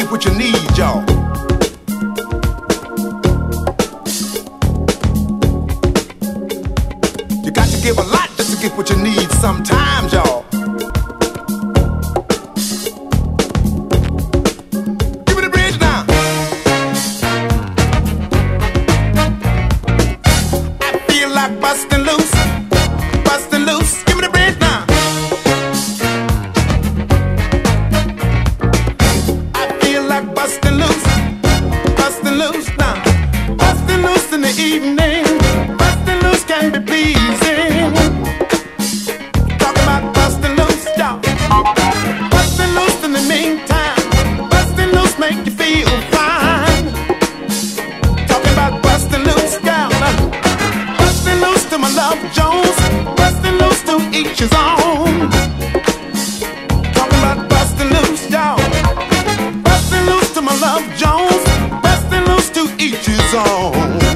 get what you need, y'all. You got to give a lot just to get what you need sometimes, y'all. Give me the bridge now. I feel like busting loose, busting loose. Give me the bridge now. I feel like busting loose, busting loose now. Busting loose in the evening. Busting loose can be pleasing. Talking about busting loose, y'all. Busting loose in the meantime. Busting loose make you feel fine. Talking about busting loose, y'all. Busting loose to my love Jones. Busting loose to each his own. Talking about busting loose, y'all. Busting loose to my love Jones. Busting loose to each his own.